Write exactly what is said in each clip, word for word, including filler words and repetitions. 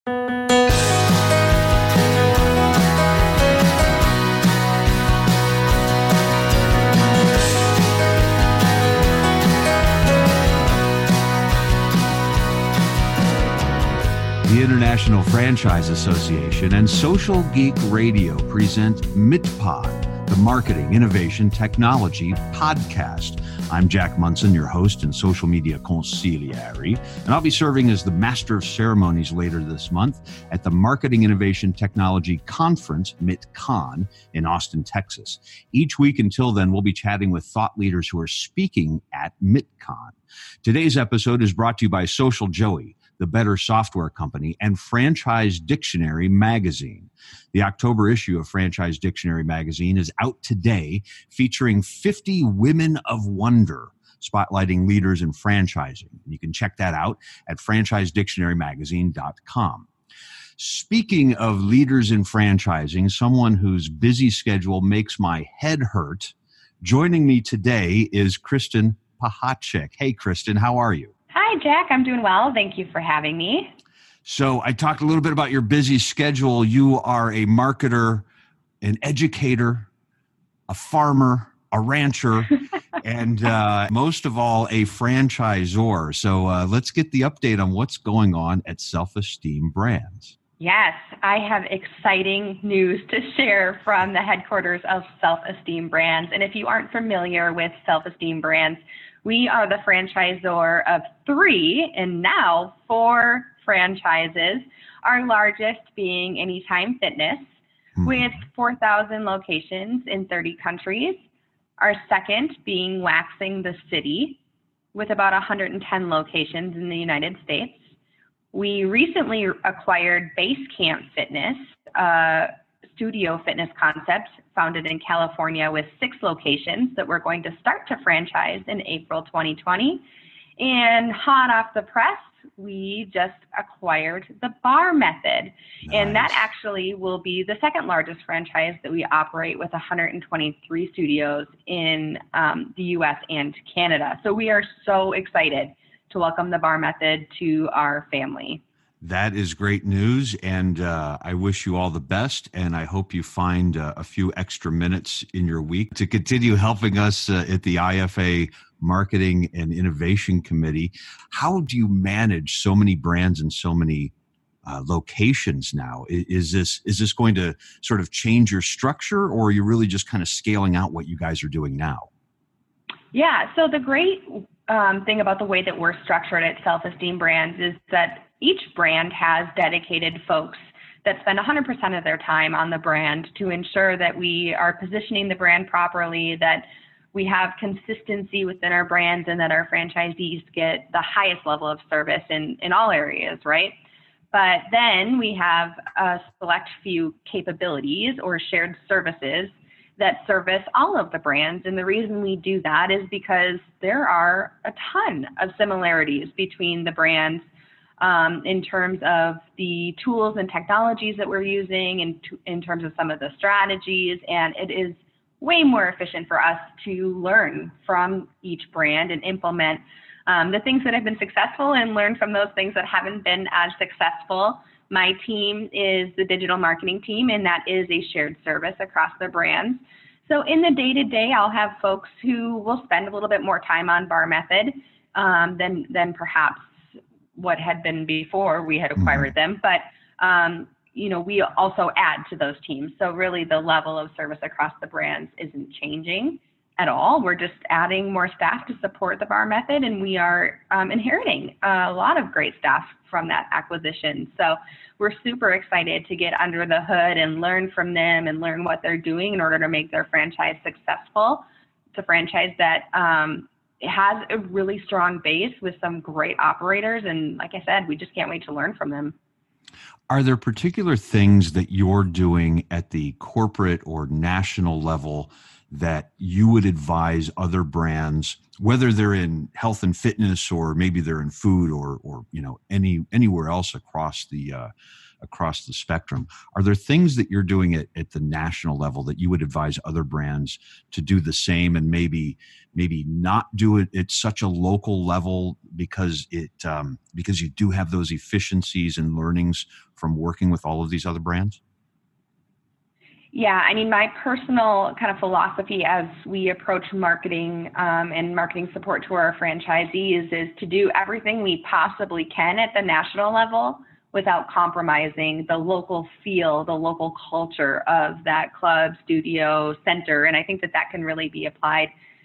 The International Franchise Association and Social Geek Radio present MITPod, the Marketing, Innovation, Technology podcast. I'm Jack Munson, your host and social media consigliere, and I'll be serving as the Master of Ceremonies later this month at the Marketing, Innovation, Technology Conference, MITCon, in Austin, Texas. Each week until then, we'll be chatting with thought leaders who are speaking at MITCon. Today's episode is brought to you by Social Joey, the Better Software Company, and Franchise Dictionary Magazine. The October issue of Franchise Dictionary Magazine is out today, featuring fifty Women of Wonder, spotlighting leaders in franchising. You can check that out at franchise dictionary magazine dot com. Speaking of leaders in franchising, someone whose busy schedule makes my head hurt, joining me today is Kristen Pachacek. Hey, Kristen, how are you? Hi, Jack. I'm doing well. Thank you for having me. So I talked a little bit about your busy schedule. You are a marketer, an educator, a farmer, a rancher, and uh, most of all, a franchisor. So uh, let's get the update on what's going on at Self-Esteem Brands. Yes, I have exciting news to share from the headquarters of Self-Esteem Brands. And if you aren't familiar with Self-Esteem Brands, we are the franchisor of three and now four franchises, our largest being Anytime Fitness, mm-hmm. with four thousand locations in thirty countries. Our second being Waxing the City, with about one hundred ten locations in the United States. We recently acquired Basecamp Fitness, a studio fitness concept founded in California with six locations that we're going to start to franchise in April twenty twenty. And hot off the press, we just acquired the Bar Method. Nice. And that actually will be the second largest franchise that we operate, with one hundred twenty-three studios in um, the U S and Canada. So we are so excited to welcome the Bar Method to our family. That is great news, and uh, I wish you all the best, and I hope you find uh, a few extra minutes in your week to continue helping us uh, at the I F A Marketing and Innovation Committee. How do you manage so many brands and so many uh, locations now? Is, is this is this going to sort of change your structure, or are you really just kind of scaling out what you guys are doing now? Yeah, so the great um, thing about the way that we're structured at Self-Esteem Brands is that each brand has dedicated folks that spend one hundred percent of their time on the brand to ensure that we are positioning the brand properly, that we have consistency within our brands, and that our franchisees get the highest level of service in, in all areas, right? But then we have a select few capabilities or shared services that service all of the brands. And the reason we do that is because there are a ton of similarities between the brands um, in terms of the tools and technologies that we're using, and in, in terms of some of the strategies. And it is way more efficient for us to learn from each brand and implement um, the things that have been successful and learn from those things that haven't been as successful. My team is the digital marketing team, and that is a shared service across the brands. So in the day-to-day, I'll have folks who will spend a little bit more time on Bar Method um, than, than perhaps what had been before we had acquired mm-hmm. them. But, um, you know, we also add to those teams. So really the level of service across the brands isn't changing at all. We're just adding more staff to support the Bar Method, and we are um, inheriting a lot of great staff from that acquisition. So we're super excited to get under the hood and learn from them and learn what they're doing in order to make their franchise successful. It's a franchise that um, has a really strong base with some great operators. And like I said, we just can't wait to learn from them. Are there particular things that you're doing at the corporate or national level that you would advise other brands, whether they're in health and fitness, or maybe they're in food, or or you know any anywhere else across the uh, across the spectrum? Are there things that you're doing at, at the national level that you would advise other brands to do the same, and maybe maybe not do it at such a local level because it um, because you do have those efficiencies and learnings from working with all of these other brands? Yeah, I mean, my personal kind of philosophy as we approach marketing um, and marketing support to our franchisees is to do everything we possibly can at the national level without compromising the local feel, the local culture of that club, studio, center. And I think that that can really be applied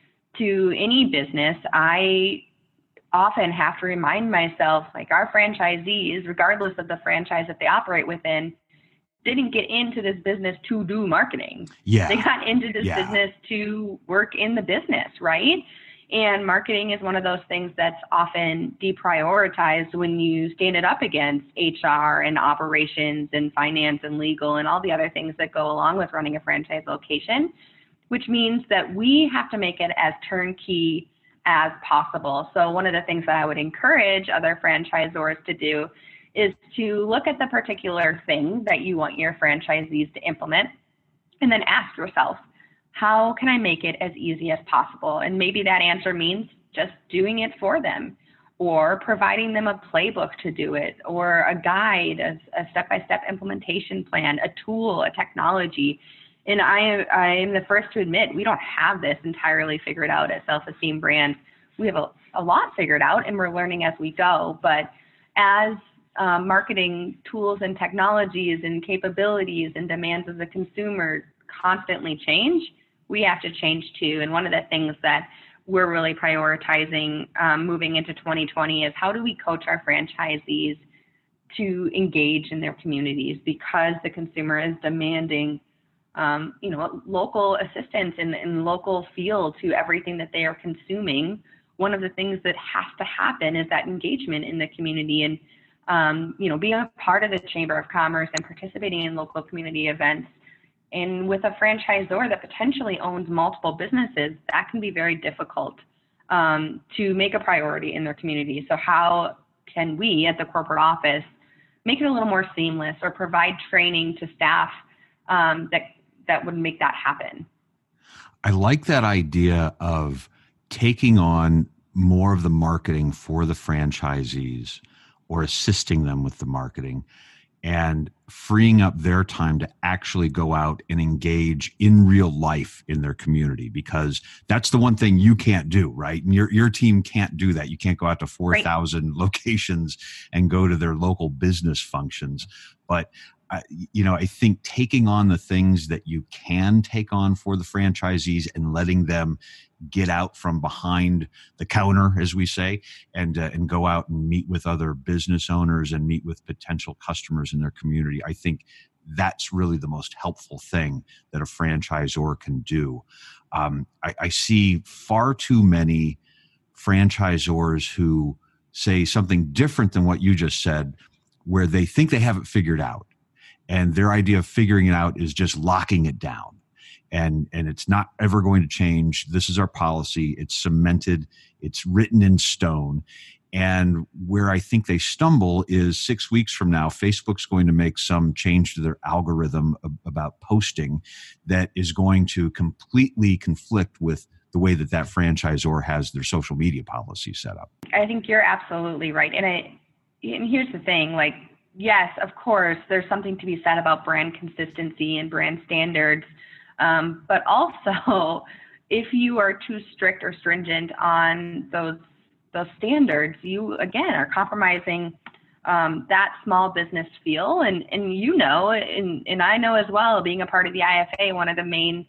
to any business. I often have to remind myself, like, our franchisees, regardless of the franchise that they operate within, didn't get into this business to do marketing. Yeah. They got into this yeah. business to work in the business, right? And marketing is one of those things that's often deprioritized when you stand it up against H R and operations and finance and legal and all the other things that go along with running a franchise location, which means that we have to make it as turnkey as possible. So one of the things that I would encourage other franchisors to do is to look at the particular thing that you want your franchisees to implement and then ask yourself, how can I make it as easy as possible? And maybe that answer means just doing it for them, or providing them a playbook to do it, or a guide, a, a step-by-step implementation plan, a tool, a technology. And I, I am the first to admit, we don't have this entirely figured out at Self-Esteem Brand. We have a, a lot figured out, and we're learning as we go. But as um, marketing tools and technologies and capabilities and demands of the consumer constantly change, we have to change too. And one of the things that we're really prioritizing um, moving into twenty twenty is how do we coach our franchisees to engage in their communities, because the consumer is demanding um, you know, local assistance and, and local feel to everything that they are consuming. One of the things that has to happen is that engagement in the community, and um, you know, being a part of the Chamber of Commerce and participating in local community events. And with a franchisor that potentially owns multiple businesses, that can be very difficult um, to make a priority in their community. So how can we at the corporate office make it a little more seamless, or provide training to staff um, that, that would make that happen? I like that idea of taking on more of the marketing for the franchisees, or assisting them with the marketing, and freeing up their time to actually go out and engage in real life in their community, because that's the one thing you can't do, right? And your your team can't do that. You can't go out to four thousand right. locations and go to their local business functions. But Uh, you know, I think taking on the things that you can take on for the franchisees and letting them get out from behind the counter, as we say, and uh, and go out and meet with other business owners and meet with potential customers in their community. I think that's really the most helpful thing that a franchisor can do. Um, I, I see far too many franchisors who say something different than what you just said, where they think they have it figured out. And their idea of figuring it out is just locking it down. And, and it's not ever going to change. This is our policy. It's cemented. It's written in stone. And where I think they stumble is six weeks from now, Facebook's going to make some change to their algorithm about posting that is going to completely conflict with the way that that franchisor has their social media policy set up. I think you're absolutely right. And I, and here's the thing, like, yes, of course, there's something to be said about brand consistency and brand standards. Um, but also, if you are too strict or stringent on those those standards, you, again, are compromising um, that small business feel. And, and you know, and, and I know as well, being a part of the I F A, one of the main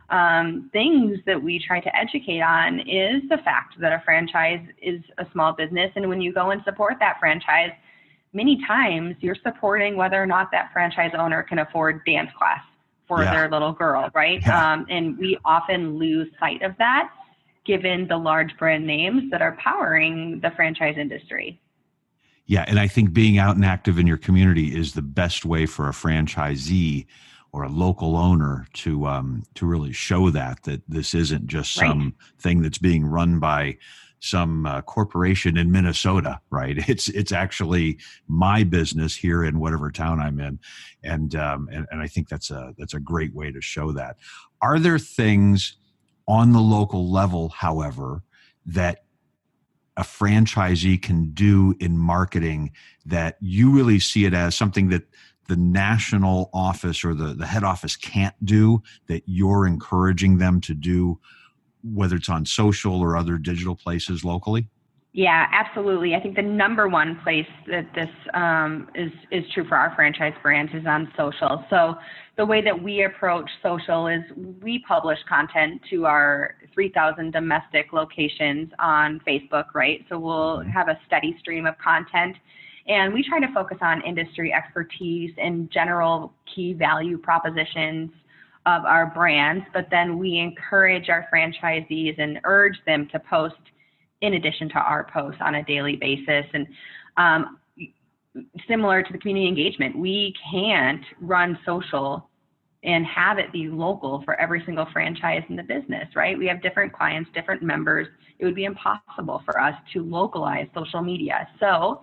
um, things that we try to educate on is the fact that a franchise is a small business. And when you go and support that franchise, many times you're supporting whether or not that franchise owner can afford dance class for yeah. their little girl, right? Yeah. Um, and we often lose sight of that, given the large brand names that are powering the franchise industry. Yeah, and I think being out and active in your community is the best way for a franchisee or a local owner to um, to really show that, that this isn't just some right. thing that's being run by some uh, corporation in Minnesota, right? It's it's actually my business here in whatever town I'm in, and um, and, and I think that's a that's a great way to show that. Are there things on the local level, however, that a franchisee can do in marketing that you really see it as something that the national office or the, the head office can't do, that you're encouraging them to do, whether it's on social or other digital places locally? Yeah, absolutely. I think the number one place that this um, is is true for our franchise brands is on social. So the way that we approach social is we publish content to our three thousand domestic locations on Facebook, right? So we'll have a steady stream of content, and we try to focus on industry expertise and general key value propositions of our brands, but then we encourage our franchisees and urge them to post in addition to our posts on a daily basis. And um, similar to the community engagement, we can't run social and have it be local for every single franchise in the business, right? We have different clients, different members. It would be impossible for us to localize social media. So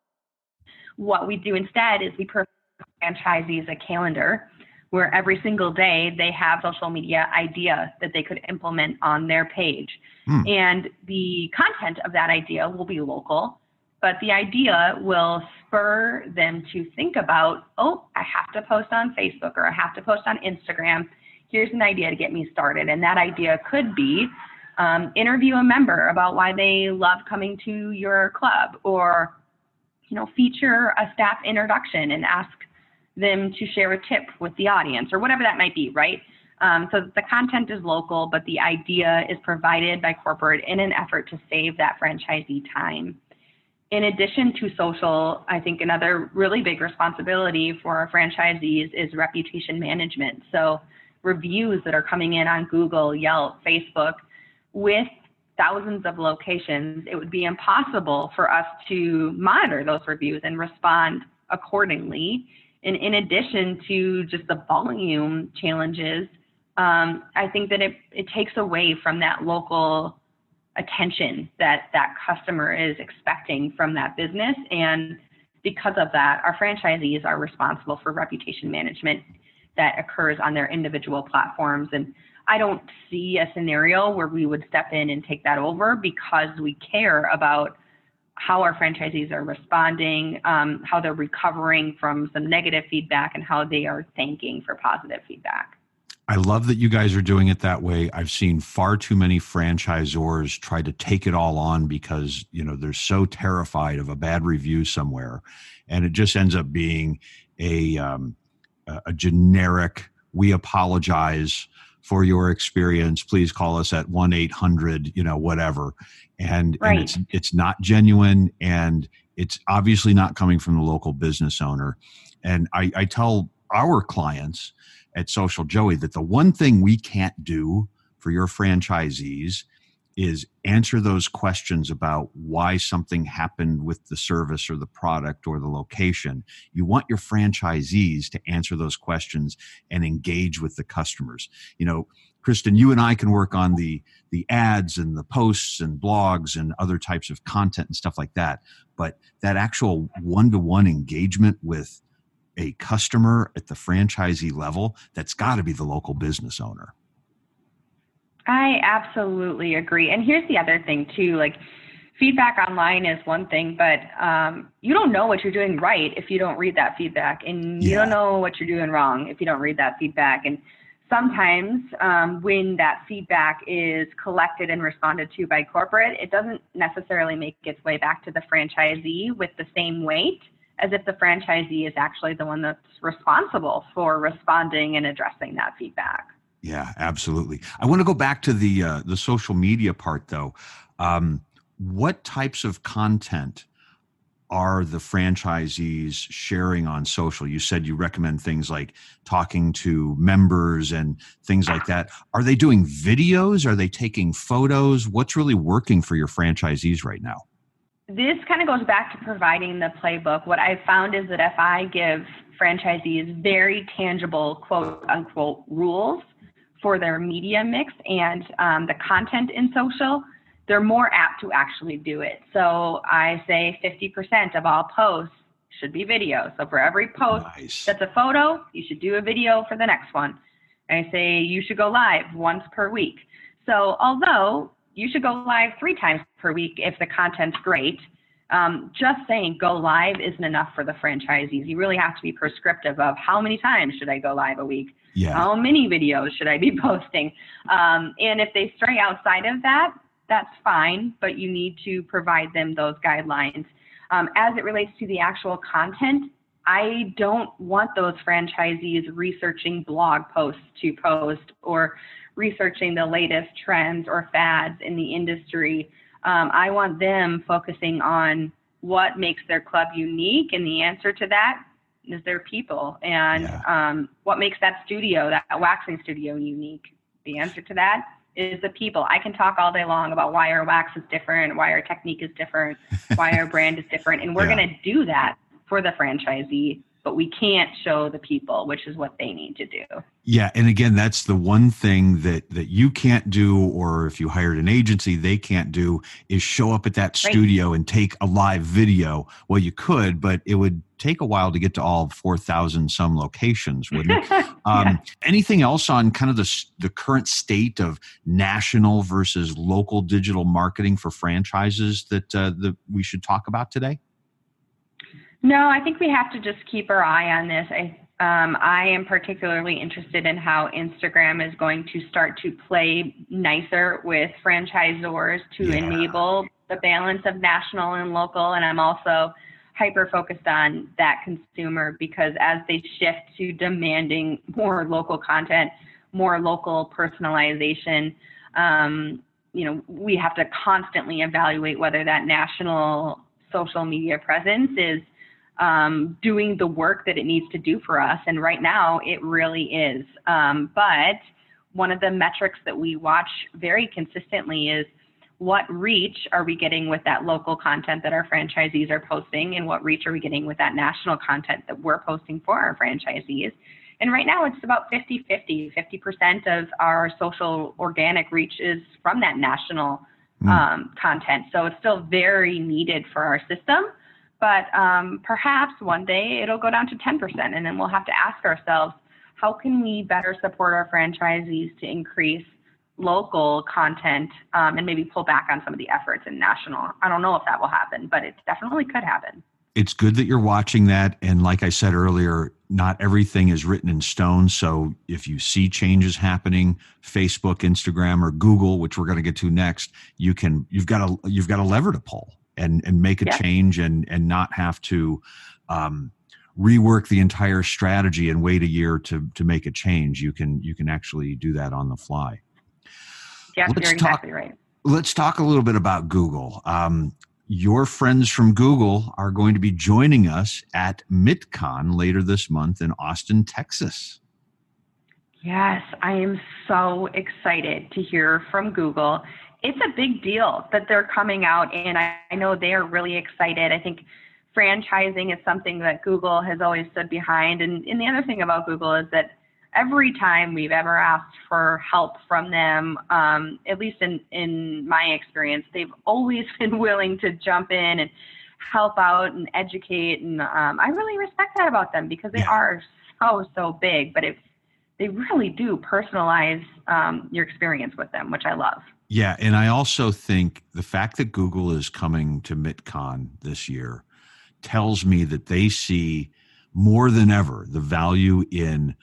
what we do instead is we provide franchisees a calendar where every single day they have social media idea that they could implement on their page. Hmm. And the content of that idea will be local, but the idea will spur them to think about, oh, I have to post on Facebook or I have to post on Instagram. Here's an idea to get me started. And that idea could be um, interview a member about why they love coming to your club, or you know, feature a staff introduction and ask them to share a tip with the audience, or whatever that might be, right? Um, so the content is local, but the idea is provided by corporate in an effort to save that franchisee time. In addition to social, I think another really big responsibility for our franchisees is reputation management. So reviews that are coming in on Google, Yelp, Facebook, with thousands of locations, it would be impossible for us to monitor those reviews and respond accordingly. And in addition to just the volume challenges, um, I think that it, it takes away from that local attention that that customer is expecting from that business. And because of that, our franchisees are responsible for reputation management that occurs on their individual platforms. And I don't see a scenario where we would step in and take that over, because we care about how our franchisees are responding, um, how they're recovering from some negative feedback, and how they are thanking for positive feedback. I love that you guys are doing it that way. I've seen far too many franchisors try to take it all on because, you know, they're so terrified of a bad review somewhere. And it just ends up being a, um, a generic, we apologize for your experience. Please call us at one eight hundred, you know, whatever. And, right. and it's it's not genuine, and it's obviously not coming from the local business owner. And I, I tell our clients at Social Joey that the one thing we can't do for your franchisees is answer those questions about why something happened with the service or the product or the location. You want your franchisees to answer those questions and engage with the customers. You know, Kristen, you and I can work on the the ads and the posts and blogs and other types of content and stuff like that. But that actual one-to-one engagement with a customer at the franchisee level, that's got to be the local business owner. I absolutely agree. And here's the other thing too, like feedback online is one thing, but um, you don't know what you're doing right if you don't read that feedback, and you yeah. don't know what you're doing wrong if you don't read that feedback. And sometimes um, when that feedback is collected and responded to by corporate, it doesn't necessarily make its way back to the franchisee with the same weight as if the franchisee is actually the one that's responsible for responding and addressing that feedback. Yeah, absolutely. I want to go back to the uh, the social media part, though. Um, what types of content are the franchisees sharing on social? You said you recommend things like talking to members and things like that. Are they doing videos? Are they taking photos? What's really working for your franchisees right now? This kind of goes back to providing the playbook. What I've found is that if I give franchisees very tangible, quote unquote, rules for their media mix and um, the content in social, they're more apt to actually do it. So I say fifty percent of all posts should be video. So for every post nice. that's a photo, you should do a video for the next one. I say you should go live once per week. So although you should go live three times per week if the content's great. Um, just saying go live isn't enough for the franchisees. You really have to be prescriptive of how many times should I go live a week? Yeah. How many videos should I be posting? Um, and if they stray outside of that, that's fine, but you need to provide them those guidelines. Um, as it relates to the actual content, I don't want those franchisees researching blog posts to post or researching the latest trends or fads in the industry. Um, I want them focusing on what makes their club unique, and the answer to that is their people. And Yeah. um, what makes that studio, that waxing studio, unique? The answer to that is the people. I can talk all day long about why our wax is different, why our technique is different, why our brand is different, and we're Yeah. going to do that for the franchisee, but we can't show the people, which is what they need to do. Yeah. And again, that's the one thing that, that you can't do, or if you hired an agency, they can't do, is show up at that Right. studio and take a live video. Well, you could, but it would take a while to get to all four thousand some locations, wouldn't it? Yeah. Um, anything else on kind of the, the current state of national versus local digital marketing for franchises that, uh, that we should talk about today? No, I think we have to just keep our eye on this. I, um, I am particularly interested in how Instagram is going to start to play nicer with franchisors to Yeah. enable the balance of national and local. And I'm also hyper focused on that consumer, because as they shift to demanding more local content, more local personalization, um, you know, we have to constantly evaluate whether that national social media presence is um, doing the work that it needs to do for us. And right now it really is. Um, but one of the metrics that we watch very consistently is what reach are we getting with that local content that our franchisees are posting, and what reach are we getting with that national content that we're posting for our franchisees. And right now it's about fifty fifty. fifty percent of our social organic reach is from that national Mm. um, content. So it's still very needed for our system. But um, perhaps one day it'll go down to ten percent, and then we'll have to ask ourselves, how can we better support our franchisees to increase local content um, and maybe pull back on some of the efforts in national? I don't know if that will happen, but it definitely could happen. It's good that you're watching that. And like I said earlier, not everything is written in stone. So if you see changes happening, Facebook, Instagram, or Google, which we're going to get to next, you can, you've got a, you've got a lever to pull and, and make a Yeah. change and, and not have to um, rework the entire strategy and wait a year to, to make a change. You can, you can actually do that on the fly. Yeah, Let's you're talk- exactly right. Let's talk a little bit about Google. Um, your friends from Google are going to be joining us at MITCon later this month in Austin, Texas. Yes, I am so excited to hear from Google. It's a big deal that they're coming out, and I, I know they are really excited. I think franchising is something that Google has always stood behind. And, and the other thing about Google is that every time we've ever asked for help from them, um, at least in, in my experience, they've always been willing to jump in and help out and educate. And um, I really respect that about them, because they Yeah. are so, so big, but it's, they really do personalize um, your experience with them, which I love. Yeah, and I also think the fact that Google is coming to MITCon this year tells me that they see more than ever the value in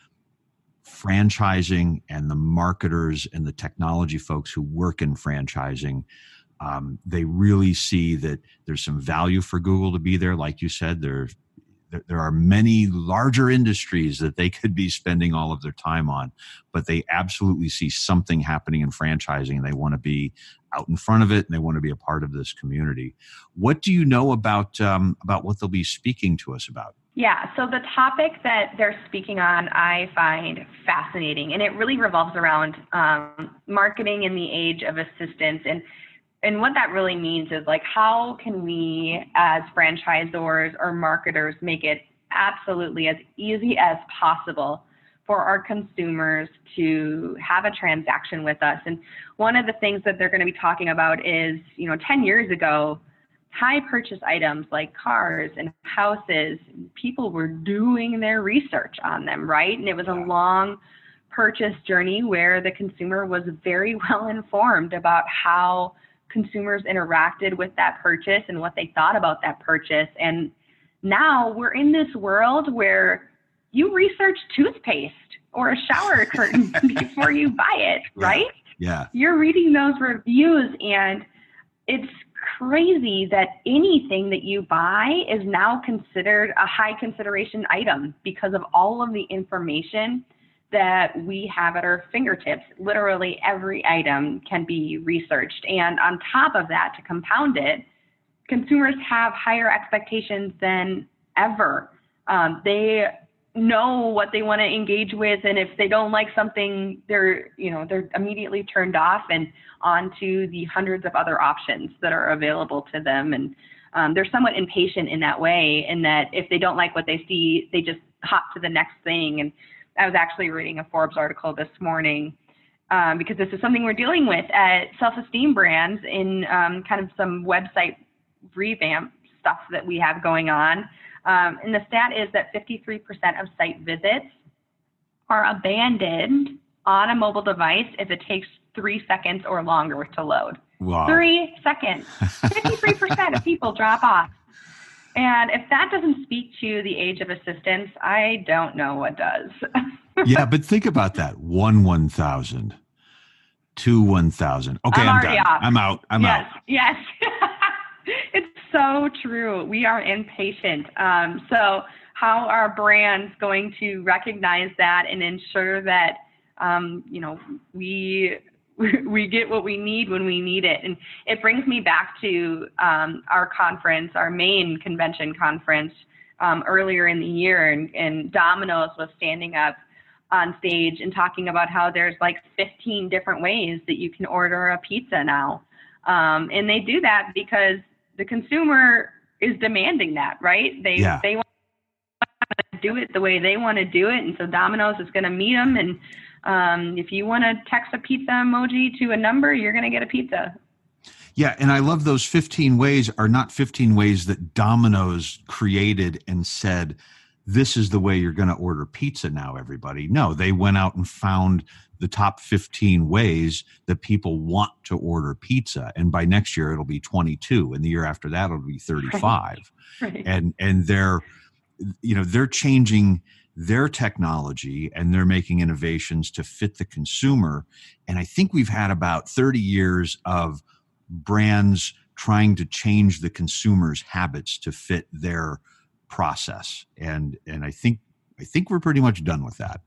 franchising, and the marketers and the technology folks who work in franchising. Um, they really see that there's some value for Google to be there. Like you said, there, there, there are many larger industries that they could be spending all of their time on, but they absolutely see something happening in franchising, and they want to be out in front of it, and they want to be a part of this community. What do you know about um, about what they'll be speaking to us about? Yeah, so the topic that they're speaking on, I find fascinating, and it really revolves around um, marketing in the age of assistance. And, and what that really means is, like, how can we as franchisors or marketers make it absolutely as easy as possible for our consumers to have a transaction with us? And one of the things that they're going to be talking about is, you know, ten years ago, high purchase items like cars and houses, people were doing their research on them, right? And it was a long purchase journey where the consumer was very well informed about how consumers interacted with that purchase and what they thought about that purchase. And now we're in this world where you research toothpaste or a shower curtain before you buy it, right? Yeah. You're reading those reviews, and it's crazy that anything that you buy is now considered a high consideration item because of all of the information that we have at our fingertips. Literally every item can be researched. And on top of that, to compound it, consumers have higher expectations than ever. Um, they know what they want to engage with, and if they don't like something, they're you know they're immediately turned off and onto the hundreds of other options that are available to them. And um, they're somewhat impatient in that way, in that if they don't like what they see, they just hop to the next thing. And I was actually reading a Forbes article this morning um, because this is something we're dealing with at Self-Esteem Brands in um, kind of some website revamp stuff that we have going on. Um, and the stat is that fifty-three percent of site visits are abandoned on a mobile device if it takes three seconds or longer to load. Wow. Three seconds. fifty-three percent of people drop off. And if that doesn't speak to the age of assistance, I don't know what does. Yeah, but think about that. One one thousand, two one thousand. Okay, I'm, I'm done. Off. I'm out. I'm yes, out. Yes. It's so true. We are impatient. Um, so how are brands going to recognize that and ensure that, um, you know, we we get what we need when we need it? And it brings me back to um, our conference, our main convention conference um, earlier in the year, and, and Domino's was standing up on stage and talking about how there's like fifteen different ways that you can order a pizza now. Um, and they do that because the consumer is demanding that, right? They yeah. they want to do it the way they want to do it, and so Domino's is going to meet them. And um, if you want to text a pizza emoji to a number, you're going to get a pizza. Yeah, and I love those fifteen ways are not fifteen ways that Domino's created and said, this is the way you're going to order pizza now, everybody. No, they went out and found the top fifteen ways that people want to order pizza. And by next year, it'll be twenty-two. And the year after that, it'll be thirty-five. Right. Right. And, and they're, you know, they're changing their technology and they're making innovations to fit the consumer. And I think we've had about thirty years of brands trying to change the consumer's habits to fit their process. And, and I think, I think we're pretty much done with that.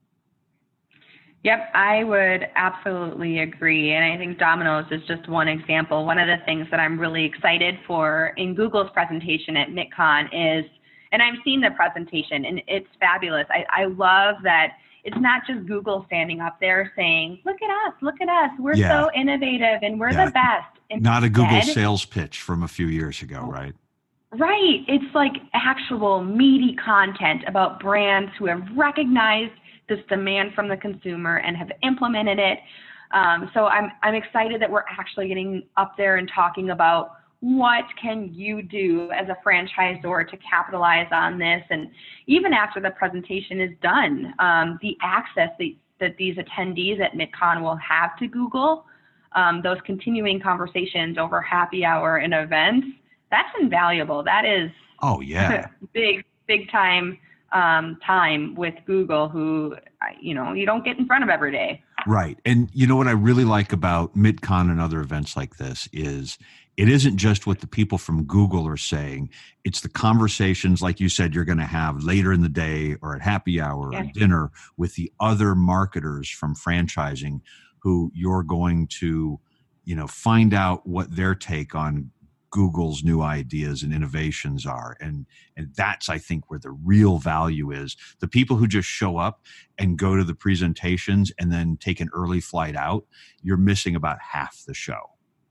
Yep, I would absolutely agree. And I think Domino's is just one example. One of the things that I'm really excited for in Google's presentation at MidCon is, and I've seen the presentation and it's fabulous. I, I love that it's not just Google standing up there saying, look at us, look at us. We're yeah. so innovative and we're yeah. the best. Instead, not a Google sales pitch from a few years ago, right? Right. It's like actual meaty content about brands who have recognized this demand from the consumer and have implemented it. Um, so I'm I'm excited that we're actually getting up there and talking about what can you do as a franchisor to capitalize on this. And even after the presentation is done, um, the access that, that these attendees at MidCon will have to Google, um, those continuing conversations over happy hour and events, that's invaluable. That is oh yeah big, big time um, time with Google, who, you know, you don't get in front of every day. Right. And you know what I really like about MidCon and other events like this is it isn't just what the people from Google are saying. It's the conversations, like you said, you're going to have later in the day or at happy hour yeah. or dinner with the other marketers from franchising who you're going to, you know, find out what their take on Google's new ideas and innovations are. And, and that's, I think, where the real value is. The people who just show up and go to the presentations and then take an early flight out, you're missing about half the show.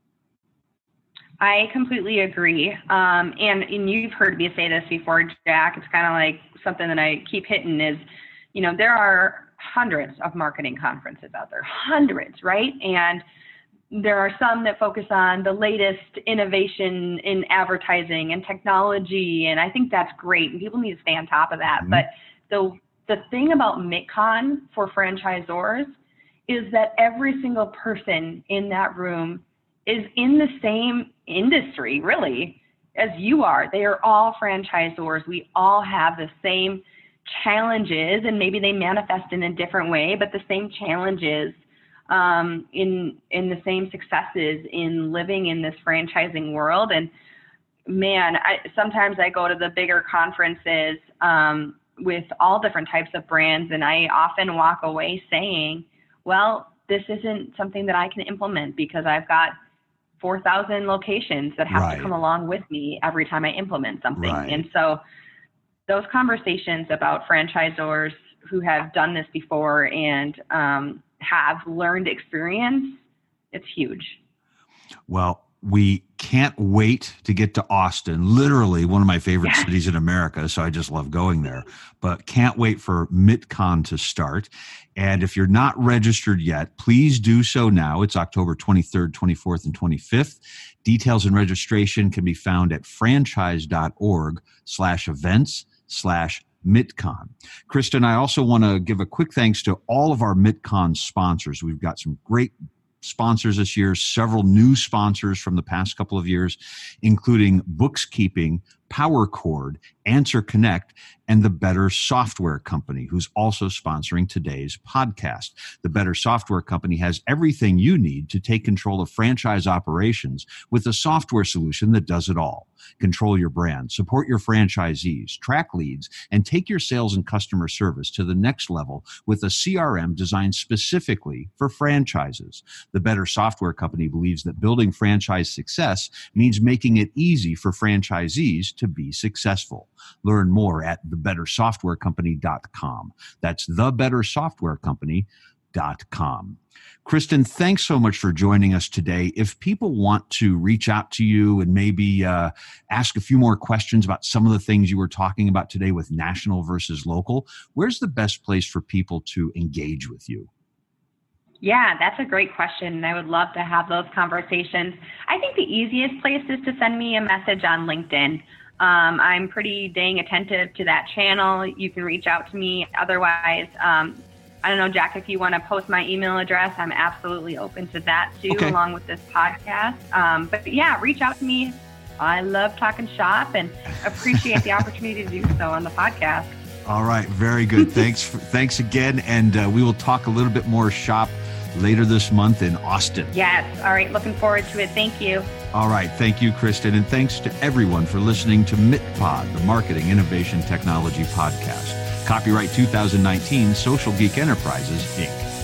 I completely agree. Um, and, and you've heard me say this before, Jack. It's kind of like something that I keep hitting is, you know, there are hundreds of marketing conferences out there, hundreds, right? And there are some that focus on the latest innovation in advertising and technology, and I think that's great, and people need to stay on top of that. Mm-hmm. But the the thing about MITCON for franchisors is that every single person in that room is in the same industry, really, as you are. They are all franchisors. We all have the same challenges, and maybe they manifest in a different way, but the same challenges um, in in the same successes in living in this franchising world. And man, I, sometimes I go to the bigger conferences um, with all different types of brands, and I often walk away saying, well, this isn't something that I can implement because I've got four thousand locations that have Right. to come along with me every time I implement something. Right. And so those conversations about franchisors who have done this before and um, have learned experience, it's huge. Well, we can't wait to get to Austin, literally one of my favorite Yeah. cities in America. So I just love going there, but can't wait for MITCON to start. And if you're not registered yet, please do so now. It's October twenty-third, twenty-fourth, and twenty-fifth. Details and registration can be found at franchise.org slash events slash MITCON. Kristen, I also want to give a quick thanks to all of our MITCON sponsors. We've got some great sponsors this year, several new sponsors from the past couple of years, including Bookskeeping, PowerCord, Answer Connect, and the Better Software Company, who's also sponsoring today's podcast. The Better Software Company has everything you need to take control of franchise operations with a software solution that does it all. Control your brand, support your franchisees, track leads, and take your sales and customer service to the next level with a C R M designed specifically for franchises. The Better Software Company believes that building franchise success means making it easy for franchisees to be successful. Learn more at the better software company dot com. That's the better software company dot com. Kristen, thanks so much for joining us today. If people want to reach out to you and maybe uh, ask a few more questions about some of the things you were talking about today with national versus local, where's the best place for people to engage with you? Yeah, that's a great question, and I would love to have those conversations. I think the easiest place is to send me a message on LinkedIn. Um, I'm pretty dang attentive to that channel. You can reach out to me. Otherwise, um, I don't know, Jack, if you want to post my email address, I'm absolutely open to that too, Okay. along with this podcast. Um, but yeah, reach out to me. I love talking shop and appreciate the opportunity to do so on the podcast. All right, very good. Thanks, for, thanks again, and uh, we will talk a little bit more shop later this month in Austin. Yes. All right. Looking forward to it. Thank you. All right. Thank you, Kristen. And thanks to everyone for listening to MITPod, the Marketing Innovation Technology Podcast. Copyright two thousand nineteen, Social Geek Enterprises, Incorporated.